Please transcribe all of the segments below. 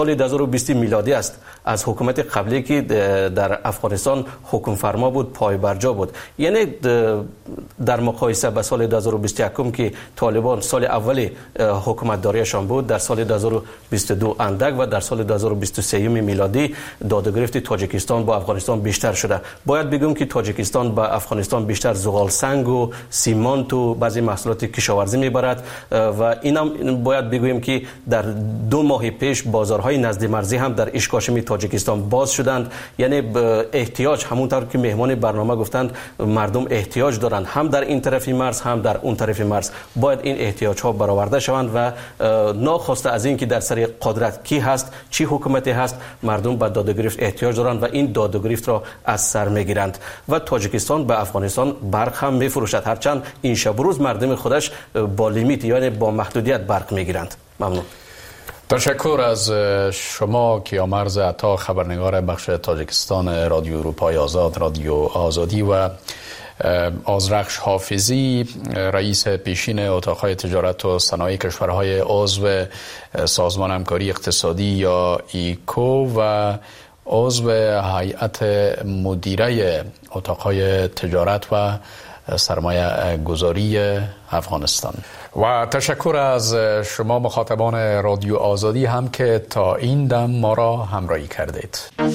سال 2020 میلادی است. از حکومت قبلی که در افغانستان حکم فرما بود پای برجا بود. یعنی در مقایسه با سال 2021 که طالبان سال اول حکومت داریشان بود، در سال 2022 اندک و در سال 2023 میلادی دادگرفت تاجیکستان با افغانستان بیشتر شده. باید بگم که تاجیکستان با افغانستان بیشتر زغال سنگ و سیمانت و بعضی محصولات کشاورزی میبرد و اینم باید بگویم که در 2 ماه پیش بازارهای نزد مرزی هم در اشکاشمی تاجیکستان باز شدند. یعنی احتیاج، همونطور که مهمان برنامه گفتند، مردم احتیاج دارند هم در این طرف مرز هم در اون طرف مرز. باید این احتیاج ها برآورده شوند و ناخواسته از این که در سر قدرت کی هست، چی حکومتی هست، مردم به دادگرفت احتیاج دارند و این دادگرفت را از سر میگیرند و تاجیکستان به افغانستان برق هم میفروشد، هرچند این شب روز مردم خودش با لیمیت یعنی با محدودیت برق میگیرند. ممنون. تشکر از شما کیامرز عطا، خبرنگار بخش تاجیکستان رادیو اروپای آزاد، رادیو آزادی، و آذرخش حافظی، رئیس پیشین اتاقهای تجارت و صنایع کشورهای عضو سازمان همکاری اقتصادی یا ایکو و عضو هیئت مدیره اتاقهای تجارت و سرمایه گذاری افغانستان. و تشکر از شما مخاطبان رادیو آزادی هم که تا این دم ما را همراهی کردید.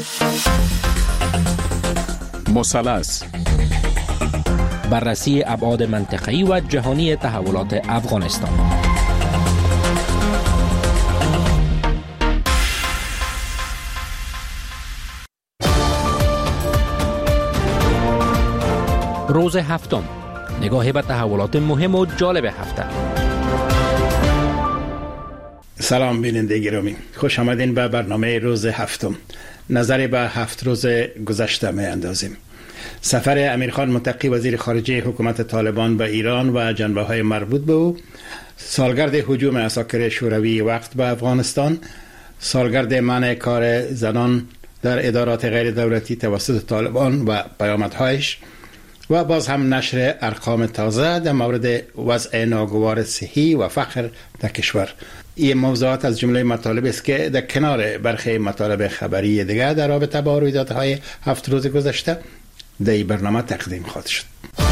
مثلث، بررسی ابعاد منطقه‌ای و جهانی تحولات افغانستان. روز هفتم، نگاهی به تحولات مهم و جالب هفته. سلام بیننده گرامی، خوش آمدین به برنامه روز هفتم. نظری به 7 روز گذشته می اندازیم. سفر امیرخان متقی وزیر خارجه حکومت طالبان به ایران و جنبه‌های مربوط به او، سالگرد هجوم عساکر شوروی وقت به افغانستان، سالگرد منع کار زنان در ادارات غیر دولتی توسط طالبان و پیامدهایش، و باز هم نشر ارقام تازه در مورد وضع ناگوار صحی و فقر در کشور. این موضوعات از جمله مطالب است که در کنار برخی مطالب خبری دیگر در رابطه با رویدادهای 7 روز گذشته در این برنامه تقدیم خواهد شد.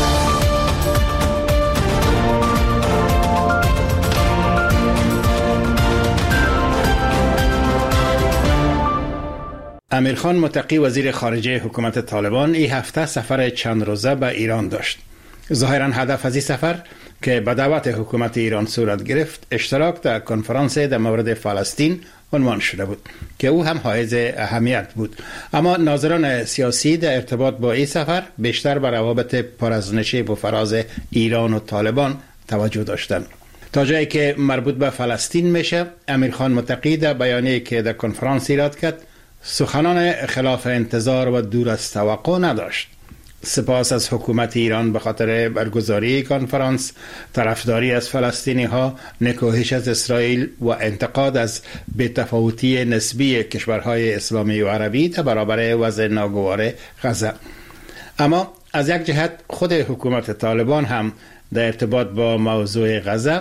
امیرخان متقی وزیر خارجه حکومت طالبان این هفته سفر چند روزه به ایران داشت. ظاهرا هدف از این سفر که به دعوت حکومت ایران صورت گرفت، اشتراک در کنفرانس در مورد فلسطین عنوان شده بود که او هم حائز اهمیت بود. اما ناظران سیاسی در ارتباط با این سفر بیشتر بر روابط پر از نشیب و فراز ایران و طالبان توجه داشتند. تا جایی که مربوط به فلسطین میشه، امیرخان متقی در بیانیه‌ای که در کنفرانس ایراد کرد سخنان خلاف انتظار و دور از توقع نداشت. سپاس از حکومت ایران به خاطر برگزاری کنفرانس، طرفداری از فلسطینی ها، نکوهش از اسرائیل و انتقاد از بی‌تفاوتی نسبی کشورهای اسلامی و عربی در برابر وضع ناگوار غزه. اما از یک جهت خود حکومت طالبان هم در ارتباط با موضوع غزه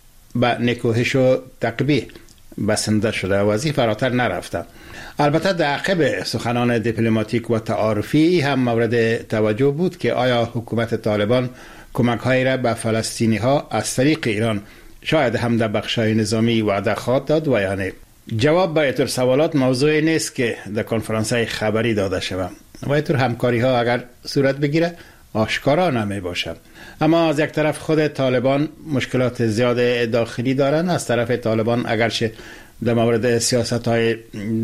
به نکوهش و تقبیح بسنده شده و از این فراتر نرفته. البته در عقب سخنان دیپلماتیک و تعارفی هم مورد توجه بود که آیا حکومت طالبان کمک‌هایی را به فلسطینی ها از طریق ایران شاید هم در بخش‌های نظامی وعده خواهد داد و یا نه. جواب به اینطور سوالات موضوعی نیست که در کنفرانس‌های خبری داده شود و اینطور همکاری ها اگر صورت بگیره آشکارا نمی باشد. اما از یک طرف خود طالبان مشکلات زیاد داخلی دارند. از طرف طالبان اگرچه در مورد سیاست‌های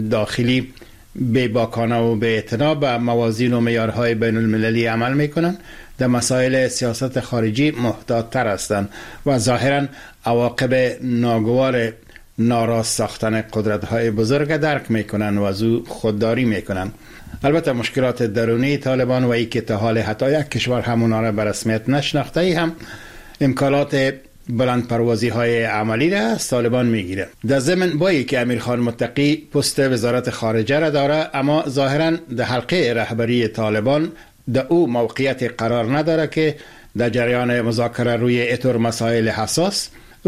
داخلی بی‌باکانه و بی‌اعتنا به موازین و معیارهای بین المللی عمل می‌کنند، در مسائل سیاست خارجی محتاط‌تر هستند و ظاهراً عواقب ناگوار ناراست ساختن قدرت‌های بزرگ درک می‌کنند و از او خودداری می‌کنند. البته مشکلات درونی طالبان و ای که تا حال حتی یک کشور همونا را به رسمیت نشناخته ای هم امکانات بلند پروازی های عملی را از طالبان میگیره. در ضمن با که امیرخان متقی پست وزارت خارجه را داره، اما ظاهرا در حلقه رهبری طالبان در او موقعیت قرار نداره که در جریان مذاکره روی اطور مسائل حساس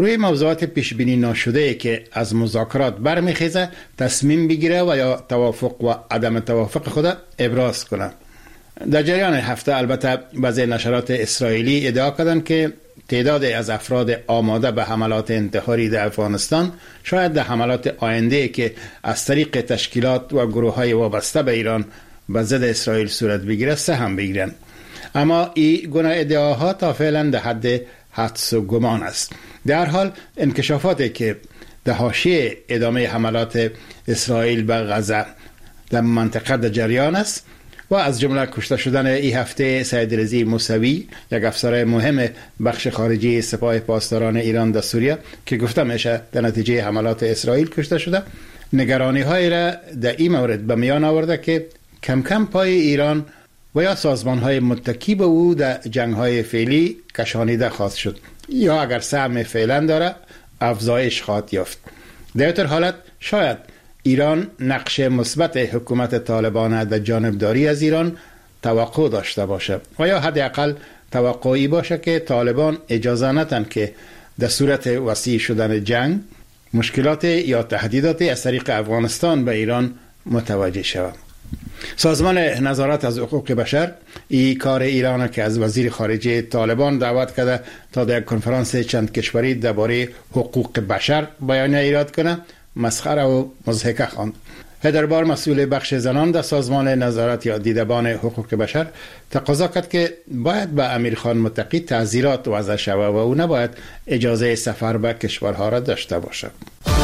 روی موضوعات پیش بینی ناشده که از مذاکرات برمیخیزه تصمیم بگیره و یا توافق و عدم توافق خود ابراز کنه. در جریان هفته البته بعضی نشرات اسرائیلی ادعا کردند که تعدادی از افراد آماده به حملات انتحاری در افغانستان شاید در حملات آینده که از طریق تشکیلات و گروه‌های وابسته به ایران به ضد اسرائیل صورت بگیره سهم بگیرند. اما این گونه ادعاها تا فعلا در حد حدس و گمان است. در حال انکشافاتی که در حاشیه ادامه حملات اسرائیل به غزه در منطقه در جریان است و از جمله کشته شدن این هفته سید رضی موسوی، یک افسر مهم بخش خارجی سپاه پاسداران ایران در سوریه که گفته میشه در نتیجه حملات اسرائیل کشته شده، نگرانی های را در این مورد به میان آورده که کم کم پای ایران و یا سازمان های متکی به او در جنگ های فعلی کشانیده خواهد شد یا اگر سهم فعلا داره افزایش خواهد یافت. در این حالت شاید ایران نقش مثبت حکومت طالبان در جانبداری از ایران توقع داشته باشه و یا حداقل توقعی باشه که طالبان اجازه ندن که در صورت وسیع شدن جنگ مشکلات یا تهدیدات از طریق افغانستان به ایران متوجه شود. سازمان نظارت از حقوق بشر این کار ایران که از وزیر خارجه طالبان دعوت کرده تا در کنفرانس چند کشوری درباره حقوق بشر بیانیه ایراد کنه مسخره و مضحکه خواند. هدربار مسئول بخش زنان در سازمان نظارت یا دیدبان حقوق بشر تقاضا کرد که باید به امیرخان متقی تعزیرات وضع شود و او نباید اجازه سفر به کشورها را داشته باشد.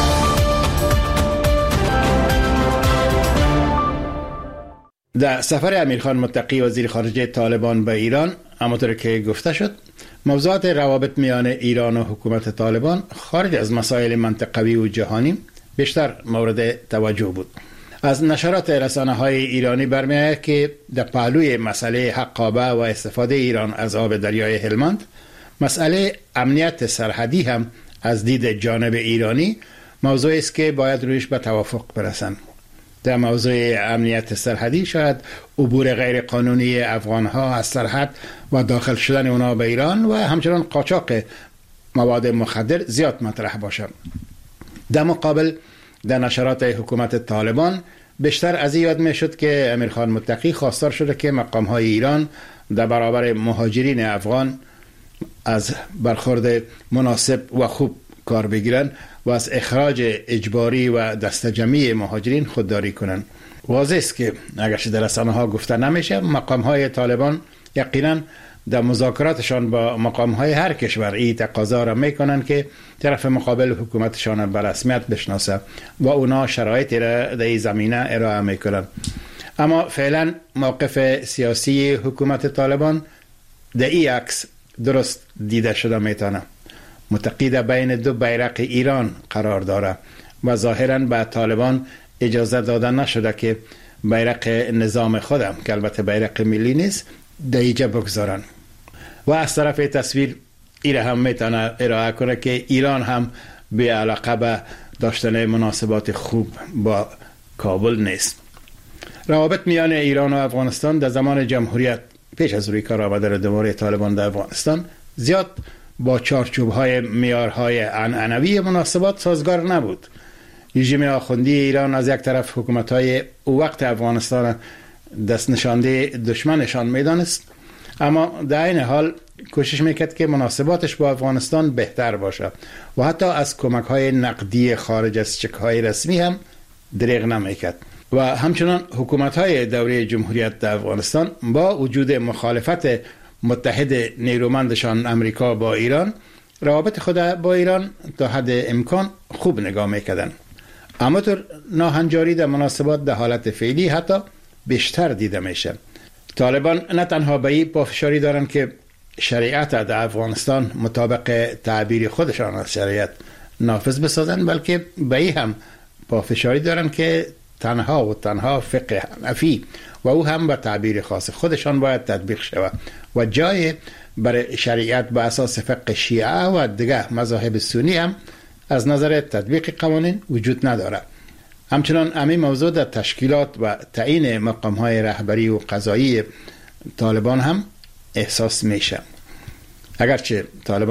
در سفر امیرخان متقی وزیر خارجه طالبان به ایران همانطور که گفته شد موضوعات روابط میان ایران و حکومت طالبان خارج از مسائل منطقوی و جهانی بیشتر مورد توجه بود. از نشرات رسانه‌های ایرانی برمی‌آید که در پهلوی مسئله حقابه و استفاده ایران از آب دریای هلمند مسئله امنیت سرحدی هم از دید جانب ایرانی موضوعی است که باید رویش به توافق برسند. در موضوع امنیت سرحدی شاید عبور غیر قانونی افغانها از سرحد و داخل شدن اونا به ایران و همچنان قاچاق مواد مخدر زیاد مطرح باشد. در مقابل در نشرات حکومت طالبان بیشتر از این یاد می شد که امیرخان متقی خواستار شده که مقام‌های ایران در برابر مهاجرین افغان از برخورد مناسب و خوب کار بگیرن و از اخراج اجباری و دستجمعی مهاجرین خودداری کنند. واضح است که اگرچه در رسانه‌ها گفته نمیشه مقام‌های طالبان یقینا در مذاکراتشان با مقام‌های هر کشور این تقاضا را میکنند که طرف مقابل حکومتشان به رسمیت بشناسه و اونا شرایطی را در این زمینه ارائه میکنند. اما فعلا موقف سیاسی حکومت طالبان در این عکس درست دیده شده میتونه. متقی در بین دو بیرق ایران قرار داره و ظاهراً به طالبان اجازه داده نشده که بیرق نظام خودم که البته بیرق ملی نیست در اینجا بگذارن و از طرف تصویر ایره هم میتونه ارائه کنه که ایران هم به علاقه به داشتن مناسبات خوب با کابل نیست. روابط میان ایران و افغانستان در زمان جمهوریت پیش از روی کار آمده دوره طالبان در افغانستان زیاد با چارچوب‌های معیارهای عنعنوی مناسبات سازگار نبود. رژیم آخوندی ایران از یک طرف حکومت‌های او وقت افغانستان دست نشانده دشمنشان میدانست، اما در این حال کوشش میکرد که مناسباتش با افغانستان بهتر باشه و حتی از کمک‌های نقدی خارج از چک‌های رسمی هم دریغ نمیکرد. و همچنان حکومت‌های دوره جمهوریت در افغانستان با وجود مخالفت متحد نیرومندشان امریکا با ایران روابط خود با ایران تا حد امکان خوب نگاه میکردن. اما طور ناهنجاری در مناسبات در حالت فعلی حتی بیشتر دیده میشه. طالبان نه تنها به این پافشاری دارن که شریعت در افغانستان مطابق تعبیر خودشان از شریعت نافذ بسازن، بلکه به این هم پافشاری دارن که تنها فقه حنفی و او هم به تعبیر خاص خودشان باید تطبیق شود و جای برای شریعت به اساس فقه شیعه و دیگه مذاهب سنی هم از نظر تطبیق قوانین وجود نداره. همچنان همین موضوع در تشکیلات و تعیین مقام‌های رهبری و قضایی طالبان هم احساس میشه. اگرچه طالبان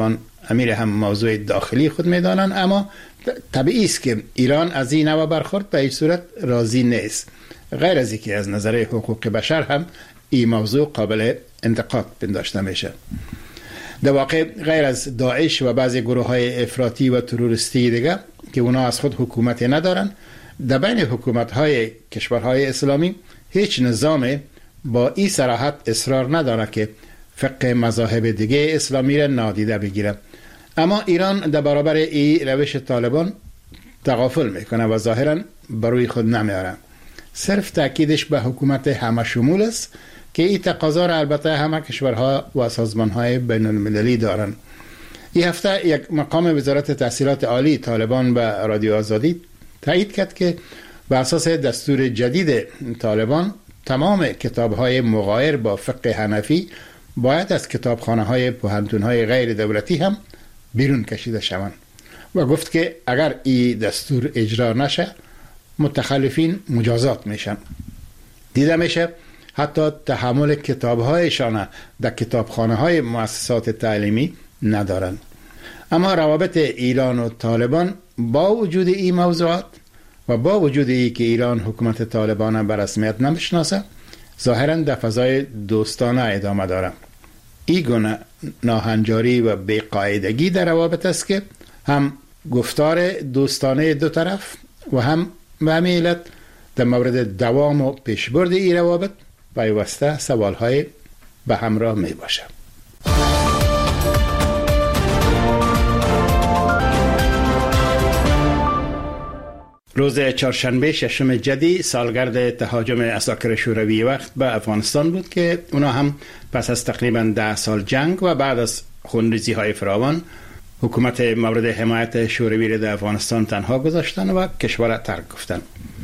امیر هم موضوع داخلی خود میدانند، اما طبیعی است که ایران از این نوع برخورد به هیچ صورت راضی نیست. غیر از اینکه از نظر حقوق بشر هم این موضوع قابل انتقاد پنداشته میشه. در واقع غیر از داعش و بعضی گروه های افراطی و تروریستی دیگه که اونا از خود حکومتی ندارن، در بین حکومت های کشورهای اسلامی هیچ نظام با این صراحت اصرار نداره که فقه مذاهب دیگه اسلامی را نادیده بگیره. اما ایران در برابر این روش طالبان تغافل میکنه و ظاهرا بروی خود نمیاره. صرف تاکیدش به حکومت همه شمول است که این تقاضا را البته همه کشورها و سازمانهای بین المللی دارن. این هفته یک مقام وزارت تحصیلات عالی طالبان به رادیو آزادی تایید کرد که بر اساس دستور جدید طالبان تمام کتاب‌های مغایر با فقه حنفی باید از کتابخانه‌های پوهنتون‌های غیر دولتی هم بیرون کشیده شوند و گفت که اگر این دستور اجرا نشه متخلفین مجازات میشن. دیده میشه حتی تحمل کتاب‌هایشان در کتابخانه‌های مؤسسات تعلیمی ندارند. اما روابط ایران و طالبان با وجود این موضوعات و با وجود ای که ایران حکومت طالبان به رسمیت نمیشناسه، ظاهرا در فضای دوستانه ادامه داره. این گونه ناهنجاری و بی‌قاعدگی در روابط است که هم گفتار دوستانه دو طرف و هم به همین علت در مورد دوام و پیشبرد این روابط پیوسته سوالهای به همراه می باشه. روز چهارشنبه ششم جدی سالگرد تهاجم عساکر شوروی وقت به افغانستان بود که اونا هم پس از تقریبا 10 سال جنگ و بعد از خونریزی های فراوان حکومت مورد حمایت شوروی را در افغانستان تنها گذاشتن و کشور را ترک گفتن.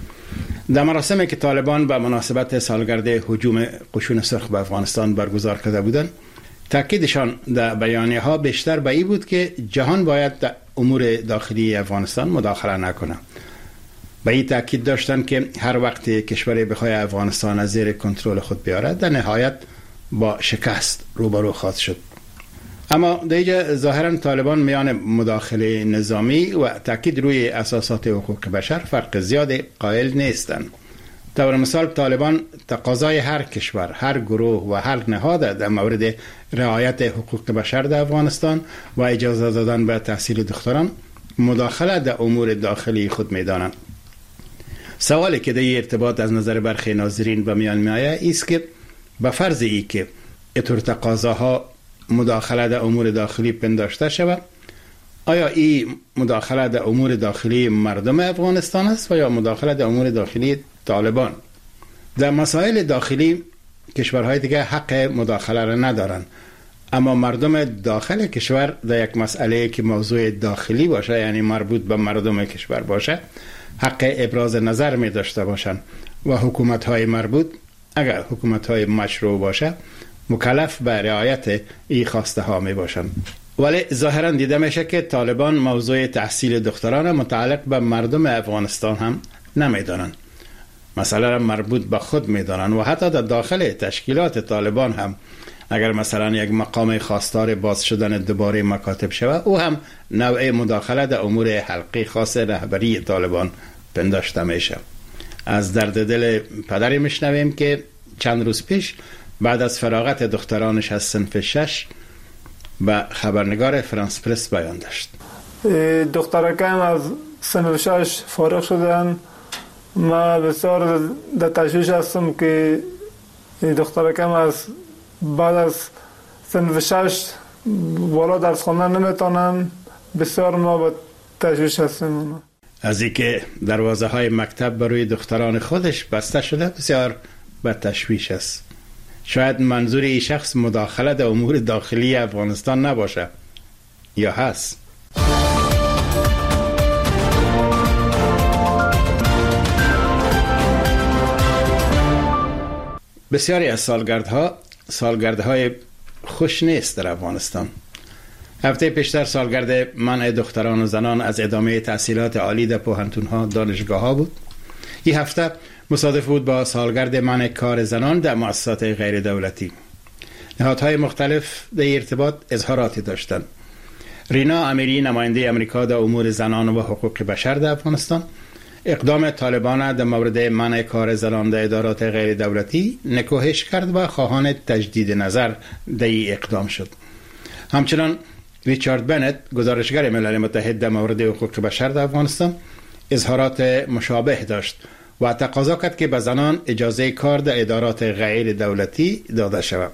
در مراسمی که طالبان به مناسبت سالگرد هجوم قشون سرخ به افغانستان برگزار کرده بودند، تاکیدشان در بیانیه ها بیشتر به این بود که جهان باید در امور داخلی افغانستان مداخله نکنه. به این تاکید داشتن که هر وقت کشوری بخواد افغانستان از زیر کنترل خود بیاره در نهایت با شکست روبرو خواهد شد. اما در اینجا ظاهرا طالبان میان مداخله نظامی و تاکید روی اساسات حقوق بشر فرق زیاد قائل نیستند. طور مثال طالبان تقاضای هر کشور، هر گروه و هر نهاد در مورد رعایت حقوق بشر در افغانستان و اجازه دادن به تحصیل دختران مداخله در امور داخلی خود میدانند. سوالی که در ارتباط از نظر برخی ناظرین به میان میآید است که به فرض ای که اینطور تقاضاها مداخله در امور داخلی پنداشته شود، آیا این مداخله در امور داخلی مردم افغانستان است و یا مداخله در امور داخلی طالبان؟ در مسائل داخلی کشورهای دیگه حق مداخله را ندارند، اما مردم داخل کشور در یک مسئله که موضوع داخلی باشه، یعنی مربوط به مردم کشور باشه، حق ابراز نظر می داشته باشند و حکومت‌های مربوط اگر حکومت‌های مشروع باشه مکلف به رعایت این خواسته ها می باشند. ولی ظاهرا دیده میشه که طالبان موضوع تحصیل دختران متعلق به مردم افغانستان هم نمیدانند. مسئله را مربوط به خود میدانند و حتی در داخل تشکیلات طالبان هم اگر مثلا یک مقام خواستار باز شدن دوباره مکاتب شود، او هم نوع مداخله در امور حلقه خاص رهبری طالبان پنداشته میشه. از درد دل پدری میشنویم که چند روز پیش بعد از فراغت دخترانش از صنف 6 به خبرنگار فرانس پرس بیان داشت. دخترکم از صنف 6 فارغ شدن. ما بسیار در تشویش هستم که دخترکم از بعد از صنف 6 بالا درس خواندن نمیتونن. بسیار ما با تشویش هستیم. از اینکه دروازه های مکتب برای دختران خودش بسته شده بسیار با تشویش است. شاید منظور این شخص مداخله در امور داخلی افغانستان نباشه، یا هست؟ بسیاری از سالگردهای خوش نیست در افغانستان. هفته پیشتر سالگرد منع دختران و زنان از ادامه تحصیلات عالی در پوهنتون‌ها دانشگاه‌ها بود. این هفته مصادف بود با سالگرد منع کار زنان در مؤسسات غیر دولتی. نهادهای مختلف در ارتباط اظهاراتی داشتند. رینا امیری نماینده امریکا در امور زنان و حقوق بشر در افغانستان اقدام طالبان در مورد منع کار زنان در ادارات غیر دولتی نکوهش کرد و خواهان تجدید نظر در این اقدام شد. همچنان ریچارد بنت گزارشگر ملل متحد در مورد حقوق بشر در افغانستان اظهارات مشابه داشت و تقاضا کرد که به زنان اجازه کار در ادارات غیر دولتی داده شود.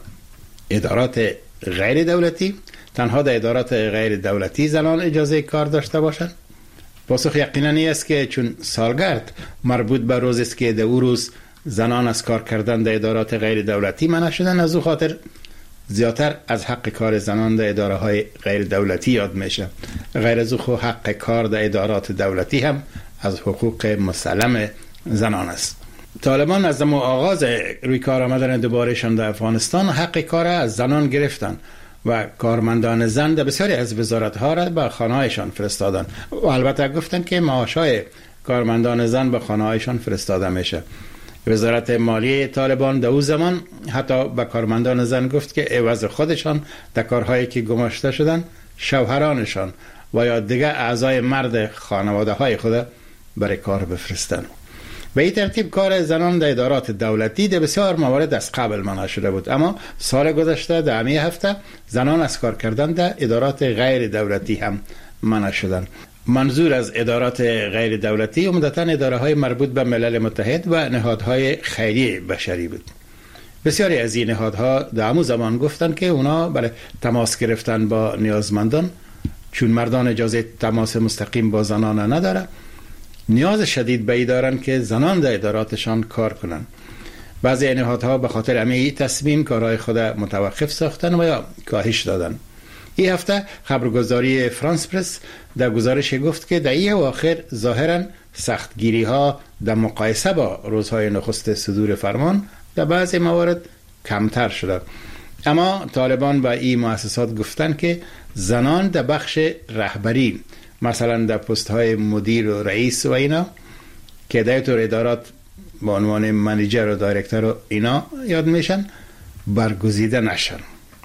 ادارات غیر دولتی؟ تنها در ادارات غیر دولتی زنان اجازه کار داشته باشند؟ پاسخ یقینا این است که چون سالگرد مربوط به روزی است که در او روز زنان از کار کردن در ادارات غیر دولتی منع شدن، از او خاطر زیادتر از حق کار زنان در اداره های غیر دولتی یاد میشه. غیر از او حق کار در ادارات دولتی هم از حقوق مسلم زنان است. طالبان از آغاز روی کار آمدن دوبارهشان در افغانستان حق کار از زنان گرفتن و کارمندان زن در بسیاری از وزارت‌ها را به خانه‌هایشان فرستادن و البته گفتن که معاش‌های کارمندان زن به خانه‌هایشان فرستاده میشه. وزارت مالیه طالبان در اون زمان حتی به کارمندان زن گفت که عوض خودشان در کارهایی که گماشته شدن شوهرانشان و یا دیگر اعضای مرد خانواده‌های خود برای کار بفرستن. به این ترتیب کار زنان در ادارات دولتی در بسیار موارد از قبل منع شده بود، اما سال گذشته در همین هفته زنان از کار کردن در ادارات غیر دولتی هم منع شدند. منظور از ادارات غیر دولتی عمدتاً اداره های مربوط به ملل متحد و نهادهای خیریه بشری بود. بسیاری از این نهادها در همون زمان گفتند که اونا برای تماس گرفتن با نیازمندان، چون مردان اجازه تماس مستقیم با زنان نداره، نیاز شدید به این دارن که زنان در اداراتشان کار کنن. بعضی نهادها به خاطر همین تصمیم کارهای خود متوقف ساختن و یا کاهش دادن. این هفته خبرگزاری فرانس پرس در گزارش گفت که در این اواخر ظاهرا سختگیری ها در مقایسه با روزهای نخست صدور فرمان در بعضی موارد کمتر شده، اما طالبان با این مؤسسات گفتن که زنان در بخش رهبری، مثلا در پست های مدیر و رئیس و اینا که در طور ادارات با عنوان منیجر و دایرکتور و اینا یاد میشن، برگزیده نشن.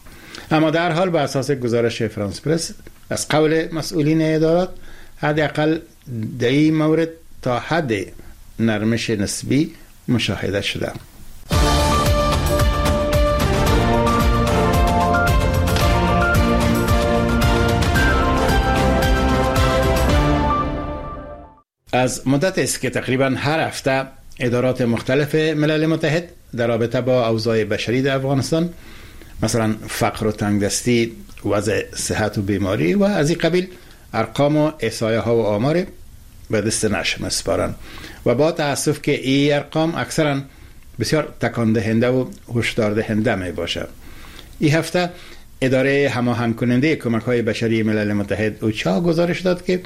اما در حال به اساس گزارش فرانس پرس از قول مسئولین ادارات حداقل در این مورد تا حد نرمش نسبی مشاهده شده. از مدت است که تقریبا هر هفته ادارات مختلف ملل متحد در رابطه با اوضاع بشری در افغانستان، مثلا فقر و تنگدستی، وضع صحت و بیماری و از این قبیل ارقام و احصایه ها و آمار به دست نشر می‌سپارند و با تأسف که این ارقام اکثرا بسیار تکان دهنده و هشدار دهنده می باشد. این هفته اداره هماهنگ کننده کمک‌های بشری ملل متحد اوچا گزارش داد که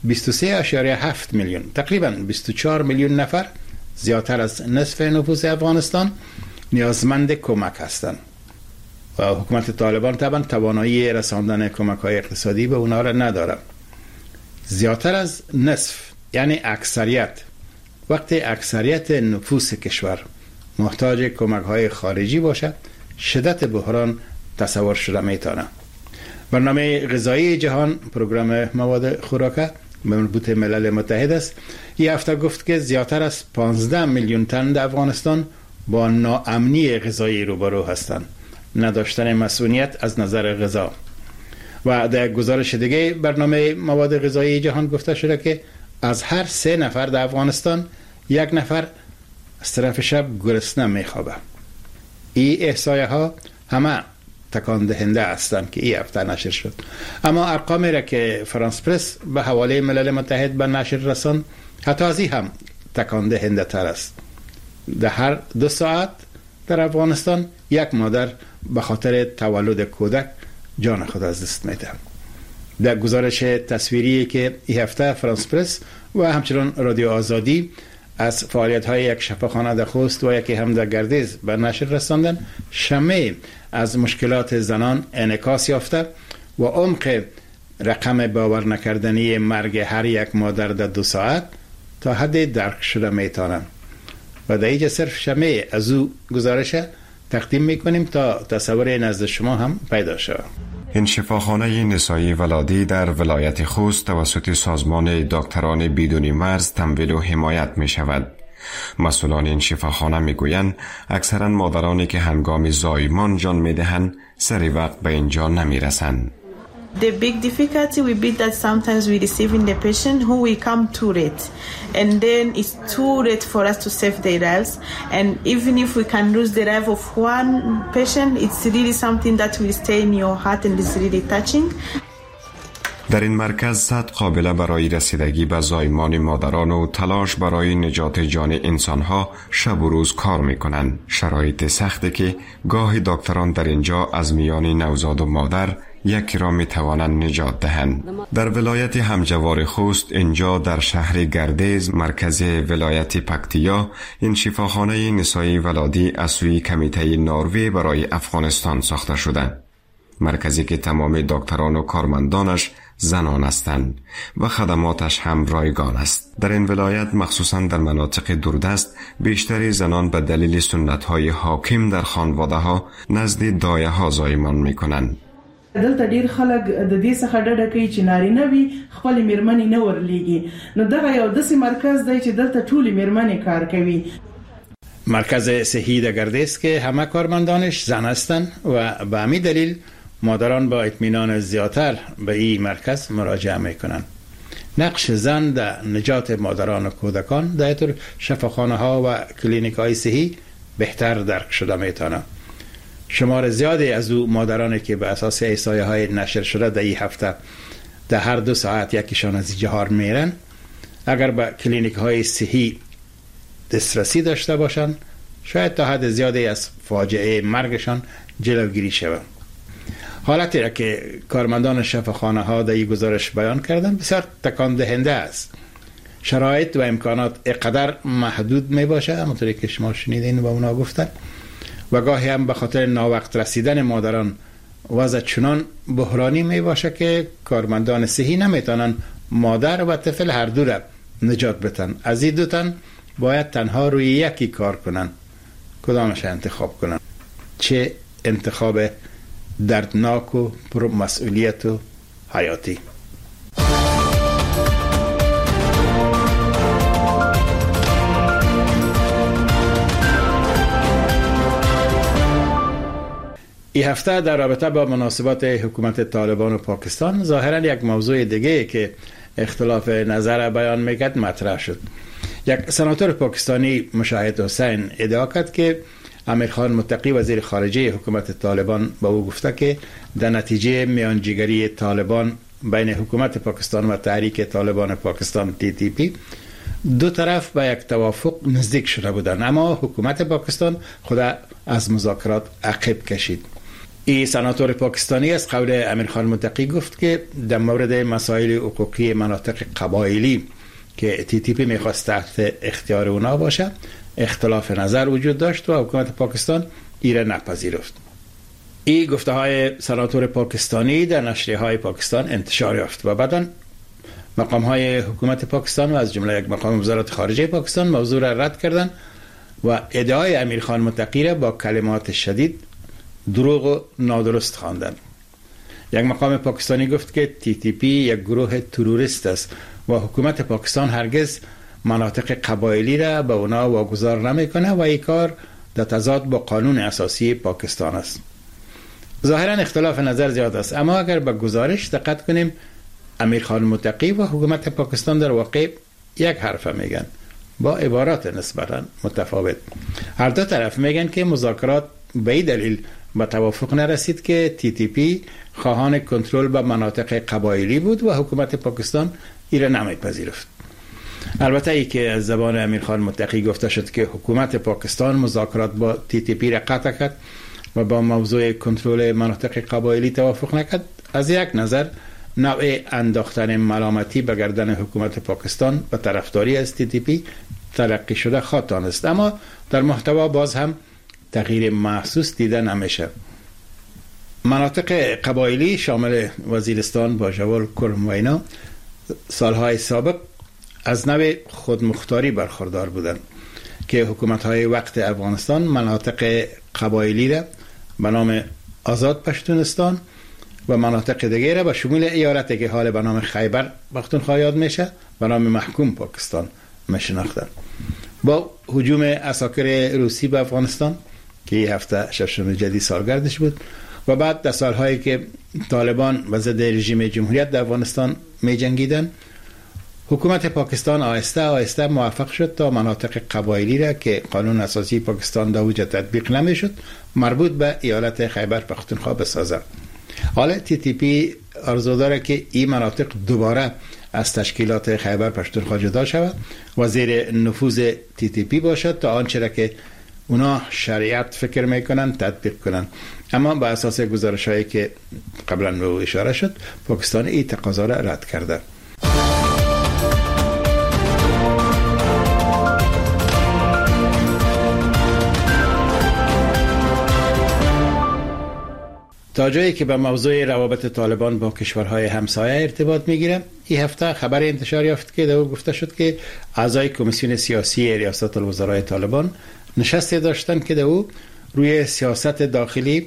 23.7 میلیون، تقریبا 24 میلیون نفر، زیادتر از نصف نفوس افغانستان نیازمند کمک هستند و حکومت طالبان طبعا توانایی رساندن کمک‌های اقتصادی به اونا را نداره. زیادتر از نصف یعنی اکثریت، وقتی اکثریت نفوس کشور محتاج کمک‌های خارجی باشه، شدت بحران تصور شده میتونه. برنامه غذایی جهان، پروگرام مواد خوراکه مربوط ملل متحد است، این هفته گفت که زیادتر از 15 میلیون تن در افغانستان با ناامنی غذایی روبرو هستند، نداشتن مسئولیت از نظر غذا. و در گزارش دیگه برنامه مواد غذایی جهان گفته شده که از هر 3 نفر در افغانستان 1 نفر از طرف شب گرسنه میخوابه. این احصایه ها همه تکان دهنده هستند که این هفته نشر شد، اما ارقامی را که فرانس پرس به حواله ملل متحد به نشر رساند حتی از این هم تکان دهنده تر است. در هر 2 ساعت در افغانستان 1 مادر به خاطر تولد کودک جان خود از دست میده. در گزارش تصویری که این هفته فرانس پرس و همچنین رادیو آزادی از فعالیت‌های یک شفاخانه در خوست و یکی هم در گردیز به نشر رساندن، شمه از مشکلات زنان انعکاس یافته و عمق رقم باور نکردنی مرگ هر یک مادر در 2 ساعت تا حد درک شده میتونن. و در اینجا صرف شمه از او گزارش تقدیم میکنیم تا تصور نزد شما هم پیدا شود. این شفاخانه نسایی ولادی در ولایت خوست توسط سازمان دکتران بدون مرز تمویل و حمایت می شود. مسئولان این شفاخانه می گویند اکثرا مادرانی که هنگام زایمان جان می دهند سری وقت به اینجا نمی رسند. The big difficulty will be that sometimes we receiving the patient who will come too late, and then it's too late for us to save their lives. And even if we can lose the life of one patient, it's really something that will stay in your heart and is really touching. در این مرکز 100 قابله برای رسیدگی به زایمان مادران و تلاش برای نجات جان انسانها شب و روز کار میکنند. شرایط سختی که گاهی دکتران در اینجا از میان نوزاد و مادر یکی را می توانند نجات دهند. در ولایت همجوار خوست اینجا در شهر گردیز مرکز ولایت پکتیا این شفاخانه نسایی ولادی از سوی کمیته نروژ برای افغانستان ساخته شده. مرکزی که تمام دکتران و کارمندانش زنان هستند و خدماتش هم رایگان است. در این ولایت مخصوصا در مناطق دوردست بیشتری زنان به دلیل سنت‌های حاکم در خانواده‌ها نزد دایه‌ها زایمان می‌کنند. دلته ډیر خلک د دې څخه ډډه کوي چې نارینه وي خپل میرمنې نه ورلیږي. نو دغه یو داسې مرکز دی چې دلته ټولې میرمنې کار کوي. مرکز صحی در گردیز که همه کارمندانش زن هستند و به همین دلیل مادران با اطمینان زیادتر به این مرکز مراجعه میکنند. نقش زن در نجات مادران و کودکان در طور شفاخانه ها و کلینیک های صحی بهتر درک شده میتونه. شمار زیادی از او مادرانی که به اساس احصایه های نشر شده در این هفته در هر 2 ساعت یکیشان از جهار میرن، اگر به کلینیک های صحی دسترسی داشته باشند شاید تا حد زیادی از فاجعه مرگشان جلوگیری شود. حالتی را که کارمندان شفاخانه ها در این گزارش بیان کردن بسیار تکان دهنده است. شرایط و امکانات اقدر محدود می باشه، همونطوری که شما شنیدین و اونا گفتن، و گاهی هم به خاطر ناوقت رسیدن مادران وضع چنان بحرانی می باشه که کارمندان صحی نمیتونن مادر و طفل هر دو را نجات بدن. از این 2 تن باید تنها روی یکی کار کنن. کدامش انتخاب کنن؟ چه انتخاب دردناک و پر مسئولیت و حیاتی. این هفته در رابطه با مناسبات حکومت طالبان و پاکستان ظاهراً یک موضوع دیگه که اختلاف نظر بیان میکرد مطرح شد. یک سناتور پاکستانی مشاهد حسین ادعا کرد که امیرخان متقی وزیر خارجه حکومت طالبان با او گفته که در نتیجه میانجیگری طالبان بین حکومت پاکستان و تحریک طالبان پاکستان TTP 2 طرف به یک توافق نزدیک شده بودند، اما حکومت پاکستان خود از مذاکرات عقب کشید. این سناتور پاکستانی از قول امیرخان متقی گفت که در مورد مسائل حقوقی مناطق قبایلی که TTP میخواست تحت اختیار اونا باشه اختلاف نظر وجود داشت و حکومت پاکستان ایره نپذیرفت. این گفته های سناتور پاکستانی در نشریه های پاکستان انتشار یافت و بعداً مقام های حکومت پاکستان و از جمله یک مقام وزارت خارجه پاکستان موضوع را رد کردند و ادعای امیرخان متقی را با کلمات شدید دروغ و نادرست خواندند. یک مقام پاکستانی گفت که TTP یک گروه تروریست است و حکومت پاکستان هرگز مناطق قبایلی را به اونا واگذار نمیکنه و این کار در تضاد با قانون اساسی پاکستان است. ظاهرا اختلاف نظر زیاد است، اما اگر به گزارش دقت کنیم امیرخان متقی و حکومت پاکستان در واقع یک حرف میگن با عبارات نسبتا متفاوت. هر 2 طرف میگن که مذاکرات به این دلیل به توافق نرسید که TTP خواهان کنترل به مناطق قبایلی بود و حکومت پاکستان ایره نمیپذیرفت. البته ای که از زبان امیرخان متقی گفته شد که حکومت پاکستان مذاکرات با TTP را قطع کرد و با موضوع کنترل مناطق قبایلی توافق نکرد، از یک نظر نوع انداختن ملامتی به گردن حکومت پاکستان و طرفداری از TTP تلقی شده خاطان است، اما در محتوا باز هم تغییر محسوس دیده نمیشه. مناطق قبایلی شامل وزیرستان، باجوال، کرم و اینا سالهای سابق از نوع خودمختاری برخوردار بودند که حکومت‌های وقت افغانستان مناطق قبایلی را به نام آزاد پشتونستان و مناطق دیگه را به شمول ایالتی که حال به نام خیبر پختونخوا یاد میشه به نام محکوم پاکستان میشناختن. با هجوم عساکر روسی به افغانستان که این هفته ششم جدید سالگردش بود و بعد در سالهایی که طالبان و ضد رژیم جمهوریت در افغانستان می جنگیدن، حکومت پاکستان آهسته آهسته موفق شد تا مناطق قبایلی را که قانون اساسی پاکستان در وجود تطبیق نمیشد مربوط به ایالت خیبر پختونخوا بسازه. حالا TTP آرزو داره که این مناطق دوباره از تشکیلات خیبر پختونخوا جدا شود و زیر نفوذ TTP باشد تا آنچه را که اونا شریعت فکر میکنن تطبیق کنن. اما با اساس گزارش هایی که قبلا به اشاره شد پاکستان این تقاضا را رد کرده. تا جایی که به موضوع روابط طالبان با کشورهای همسایه ارتباط میگیره، این هفته خبر انتشار یافت که در گفته شد که اعضای کمیسیون سیاسی ریاست الوزرای طالبان نشستی داشتن که در او روی سیاست داخلی،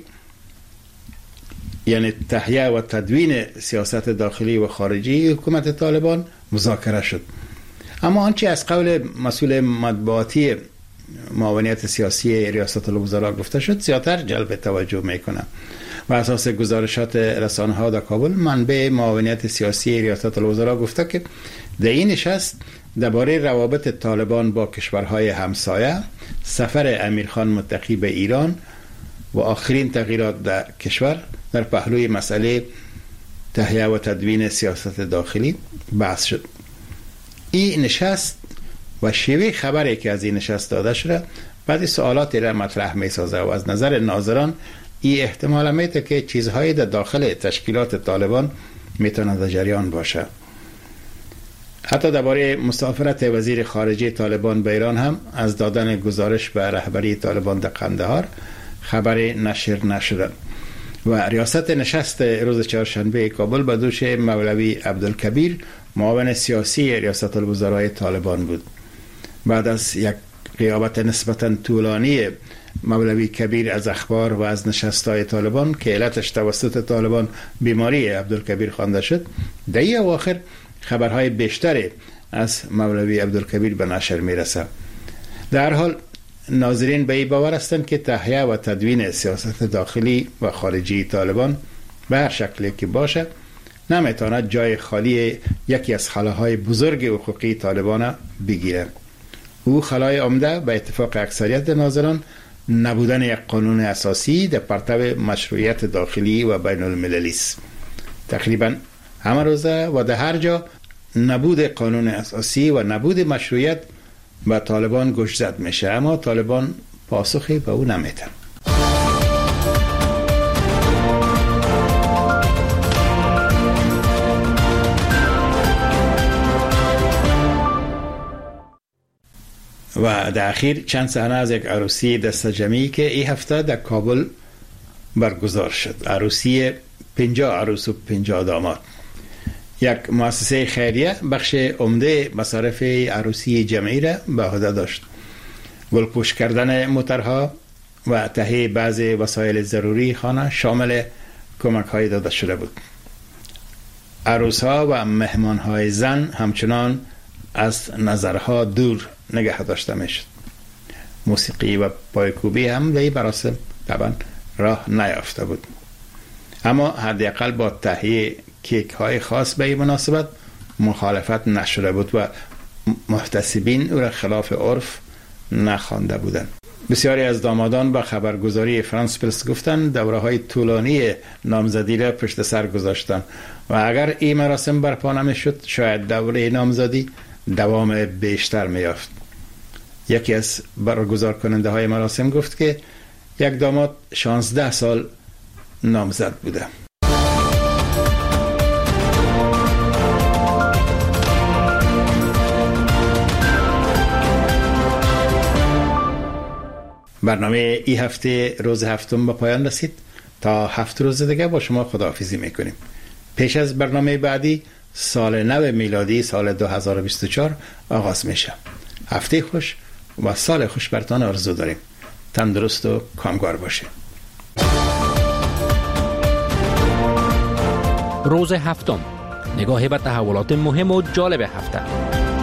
یعنی تهیه و تدوین سیاست داخلی و خارجی حکومت طالبان مذاکره شد. اما آنچه از قول مسئول مطبوعاتی معاونیت سیاسی ریاست الوزرا گفته شد زیادتر جلب توجه میکنه. و اساس گزارشات رسانه‌ها در کابل، منبع معاونیت سیاسی ریاست الوزرا گفته که در این نشست درباره روابط طالبان با کشورهای همسایه، سفر امیرخان متقی به ایران و آخرین تغییرات در کشور در پهلوی مسئله تهیه و تدوین سیاست داخلی بحث شد. این نشست و شیوه خبری که از این نشست داده شده بعضی سوالاتی را مطرح می سازه و از نظر ناظران این احتمال میته که چیزهایی در داخل تشکیلات طالبان میتونه در جریان باشه. حتی درباره مسافرت وزیر خارجه طالبان به ایران هم از دادن گزارش به رهبری طالبان در قندهار خبر نشر نشده و ریاست نشست روز چهارشنبه کابل به دوش مولوی عبدالکبیر، معاون سیاسی ریاست الوزرای طالبان بود. بعد از یک غیابت نسبتا طولانی مولوی کبیر از اخبار و از نشست‌های طالبان که علتش توسط طالبان بیماری عبدالکبیر خوانده شد، در این اواخر خبرهای بیشتری از مولوی عبدالکبیر به نشر میرسه. در حال ناظرین به این باور هستند که تهیه و تدوین سیاست داخلی و خارجی طالبان به هر شکلی که باشه نمیتواند جای خالی یکی از خلاهای بزرگ حقوقی طالبان بگیره. او خلای عمده به اتفاق اکثریت ناظران نبودن یک قانون اساسی در پرتو مشروعیت داخلی و بین المللی است. تقریبا همه روزه و در هر جا نبود قانون اساسی و نبود مشروعیت به طالبان گوش زد میشه، اما طالبان پاسخی به او نمیدن. و در اخیر چند صحنه از یک عروسی دست جمعی که این هفته در کابل برگزار شد. عروسی 50 عروس و 50 داماد. یک مؤسسه خیریه بخش عمده مصارف عروسی جمعی را به عهده داشت. گلپوش کردن موترها و تهیه بعضی وسایل ضروری خانه شامل کمک های داده شده بود. عروسها و مهمان های زن همچنان از نظرها دور نگه داشته می شد. موسیقی و پایکوبی هم در این مراسم طبعا راه نیافته بود، اما حداقل با تهیه کیک های خاص به این مناسبت مخالفت نشده بود و محتسبین او را خلاف عرف نخوانده بودند. بسیاری از دامادان با خبرگزاری فرانس پرس گفتند دوره های طولانی نامزدی را پشت سر گذاشتن و اگر این مراسم برپا نمیشد شاید دوره نامزدی دوام بیشتر میافت. یکی از برگزار کننده های مراسم گفت که یک داماد 16 سال نامزد بوده. برنامه این هفته روز هفتم به پایان رسید. تا 7 روز دیگه با شما خداحافظی میکنیم. پیش از برنامه بعدی سال نو میلادی سال 2024 آغاز میشه. هفته خوش و سال خوش برتان آرزو داریم. تندرست و کامگار باشید. روز هفتم، نگاهی به تحولات مهم و جالب هفته.